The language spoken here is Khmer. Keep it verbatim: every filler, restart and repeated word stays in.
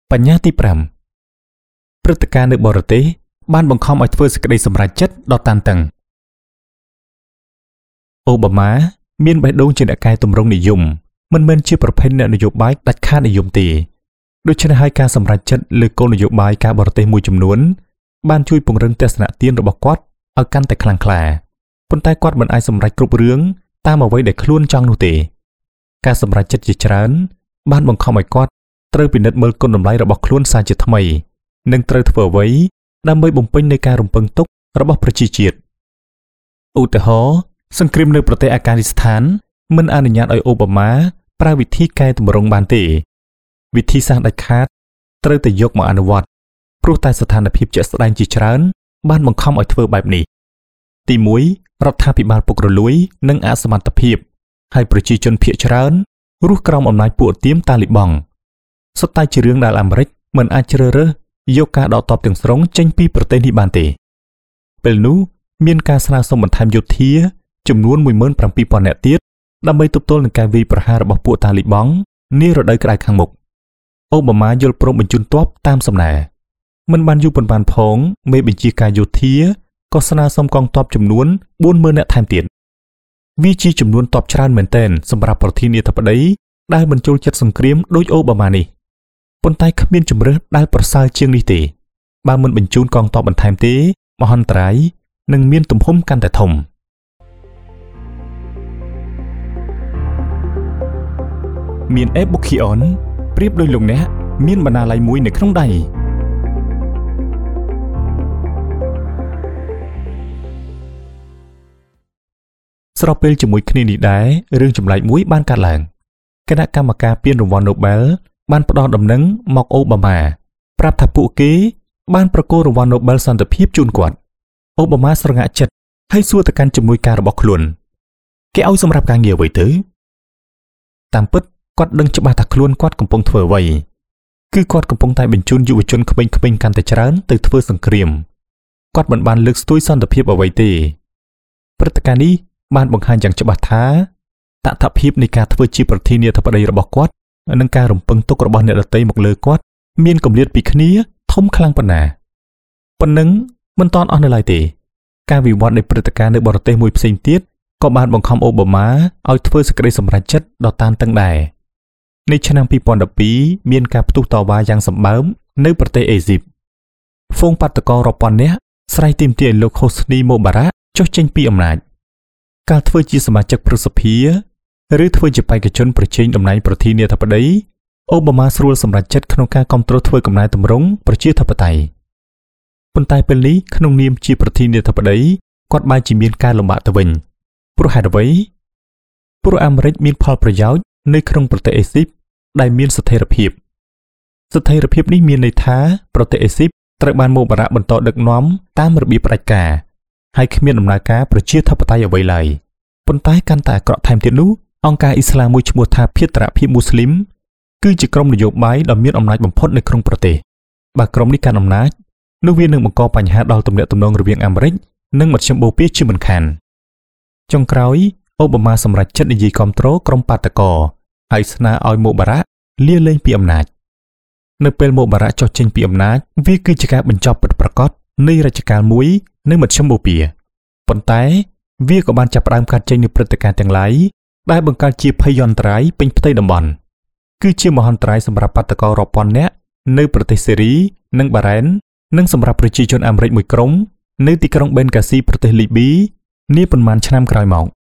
បញ្ញាទីប្រាំព្រឹត្តិការណ៍នៅបរទេសបានបង្ខំឲ្យធ្វើសេចក្តីសម្រេចចិត្តដ៏តានតឹងអូបាម៉ាមានបេះដូងជាអ្នកកែតម្រង់និយមមិនមែនជាប្រភេទអ្នកនយោបាយដាច់ខាតនិយមទេដូច្នេះហើយការសម្រេចចិត្តលើគោលនយោបាយការបរទេសមួយចំនួនបានជួយពង្រឹងទស្សនៈទានរបស់គាត់ឲ្យកាន់តែខ្លាំងក្លាប៉ុន្តែគាត់មិនអាចសម្រេចគ្រប់រឿងតាមអ្វីដែលខ្លួនចង់នោះទេការសម្រេចចិត្តជាច្រើនបានបង្ខំឲ្យគាត់ត្រូវពិនិត្យមើលគុណតម្លៃរបស់ខ្លួនសាជាថ្មីនិងត្រូវធ្វើអ្វីដើម្បីបំពេញនូវការរំពឹងទុករបស់ប្រជាជាតិឧទាហរណ៍សង្គ្រាមនៅប្រទេសអាហ្គានីស្ថានមិនអនុញ្ញាតឲ្យអូបាម៉ាប្រើវិធីកែតម្រង់បានទេវិធីសាស្ត្រដាច់ខាតត្រូវតែយកមកអនុវត្តព្រោះតែស្ថានភាពជាក់ស្ដែងជាច្រើនបានបង្ខំឲ្យធ្វើបែបនេះទីមួយរដ្ឋាភិបាលពុករលួយនិងអសមត្ថភាពហើយប្រជាជនភាគច្រើនរស់ក្រោមអំណាចពួកទាមតាលីបង់សុទ្ធតែជារឿងដែលអាមេរិកមិនអាចជ្រើសរើសយកការដកទ័ពទាំងស្រុងចេញពីប្រទេសនេះបានទេពេលនោះមានការស្នើសុំបន្ថែមយោធាចំនួន មួយម៉ឺនប្រាំពីរពាន់ នាក់ទៀតដើម្បីទប់ទល់នឹងការវាយប្រហាររបស់ពួកតាលីបង់នារដូវក្តៅខាងមុខអូបាម៉ាយល់ព្រមបញ្ជូនទ័ពតាមសំណើមិនបានយូរប៉ុន្មានផងមេបញ្ជាការយោធាក៏ស្នើសុំកងទ័ពចំនួន បួនម៉ឺន នាក់ថែមទៀតវាជាចំនួនទ័ពច្រើនមែនទែនសម្រាប់ប្រធានាធិបតីដែលបញ្ចូលចិត្តសង្គ្រាមដោយអូបាម៉ានេះប៉ុន្តែគ្មានជំរើសដែលប្រសើរជាងនេះទេបើមិនបញ្ជូនកងទ័ពបន្ថែមទេមហន្តរាយនឹងមានទំហំកាន់តែធំមានអេបុគីអនប្រៀបដោយលោកអ្នកមានបណ្ណាល័យមួយនៅក្នុងដៃស្របពេលជាមួយគ្នានេះដែររឿងចម្លែកមួយបានកើតឡើងគណៈកម្មការពានរង្វាន់ Nobel បានផ្ដល់ដំណឹងមកអូបាម៉ាប្រាប់ថាពួកគេបានប្រគល់រង្វាន់ Nobel សន្តិភាពជូនគាត់អូបាម៉ាស្រងាក់ចិត្តហើយសួរទៅកាន់ជំនួយការរបស់ខ្លួនគេឲ្យសម្រាប់ការងារអ្វីទៅតាមពិតគាត់ដឹងច្បាស់ថាខ្លួនគាត់កំពុងធ្វើអ្វីគឺគាត់កំពុងតែបញ្ជូនយុវជនក្មេងៗកាន់តែច្រើនទៅធ្វើសង្គ្រាមគាត់មិនបានលើកស្ទួយសន្តិភាពអ្វីទេព្រឹត្តិការណ៍នេះបានបង្ហាញយ៉ាងច្បាស់ថាតថភាពនៃការធ្វើជាប្រធានាធិបតីរបស់គាត់និងការរំពឹងទុករបស់អ្នកដទៃមកលើគាត់មានគម្លាតពីគ្នាធំខ្លាំងប៉ុណ្ណាប៉ុណ្ណឹងមិនតាន់អស់នៅឡើយទេការវិវត្តនៃព្រឹត្តិការណ៍នៅបរទេសមួយផ្សេងទៀតក៏បានបង្ខំអូបាម៉ាឲ្យធ្វើសេចក្តីសម្រេចចិត្តដ៏តានតឹងដែរនៅឆ្នាំពីរពាន់ដប់ពីរមានការផ្ទុះតវ៉ាយ៉ាងសម្បើមនៅប្រទេសអេស៊ីបហ្វូងបាតកោរាប់ពាន់នាក់ស្រែកទាមទារឲ្យលោកហូស្នីម៉ូបារ៉ាចុះចេញពីអំណាចការធ្វើជាសមាជិកព្រឹទ្ធសភាឬធ្វើជាបេក្ខជនប្រជែងតំណែងប្រធានាធិបតីអូបាម៉ាស្រួលសម្រេចចិត្តក្នុងការគ្រប់គ្រងធ្វើកំណែតម្រង់ប្រជាធិបតេយ្យប៉ុន្តែពេលនេះក្នុងនាមជាប្រធានាធិបតីគាត់បែរជាមានការលំបាកទៅវិញព្រោះហេតុអ្វីព្រោះអាមេរិកមានផលប្រយោជន៍នៅក្នុងប្រទេសអេស៊ីបដែលមានស្ថិរភាពស្ថិរភាពនេះមានន័យថាប្រទេសអេស៊ីបត្រូវបានម៉ូបារ៉ាបន្តដឹកនាំតាមរបៀបផ្ដាច់ការហើយគ្មានដំណើរការប្រជាធិបតេយ្យអ្វីឡើយប៉ុន្តែកាន់តែអាក្រក់ថែមទៀតនោះអង្គការអ៊ីស្លាមមួយឈ្មោះថាភាគរភាពមូស្លីមគឺជាក្រុមនយោបាយដ៏មានអំណាចបំផុតនៅក្នុងប្រទេសបើក្រុមនេះកាន់អំណាចនោះវានឹងបង្កបញ្ហាដល់ទំនាក់ទំនងរវាងអាមេរិកនិងមជ្ឈមបូព៌ាជាមិនខានចុងក្រោយអូបាម៉ាសម្រេចចិត្តនិយាយគាំទ្រក្រុមបាតកោហើយស្នើឲ្យម៉ូបារ៉ាលាលែងពីអំណាចនៅពេលម៉ូបារ៉ាចុះចេញពីអំណាចវាគឺជាការបញ្ចប់ពិតប្រាកដនៃរជ្ជកាលមួយនៅមជ្ឈមបូព៌ាប៉ុន្តែវាក៏បានចាប់ផ្ដើមកាត់ចេញនូវព្រឹត្តិការណ៍ទាំងឡាយដែលបង្កើតជាភ័យអន្តរាយពេញផ្ទៃតំបន់គឺជាមហន្តរាយសម្រាប់បាតកោរាប់ពាន់នាក់នៅប្រទេសសេរីនិងបារ៉ែននិងសម្រាប់ប្រជាជនអាមេរិកមួយក្រុមនៅទីក្រុងបេនកាស៊ីប្រទេសលីប៊ីនាប៉ុន្មានឆ្នាំក្រោយមក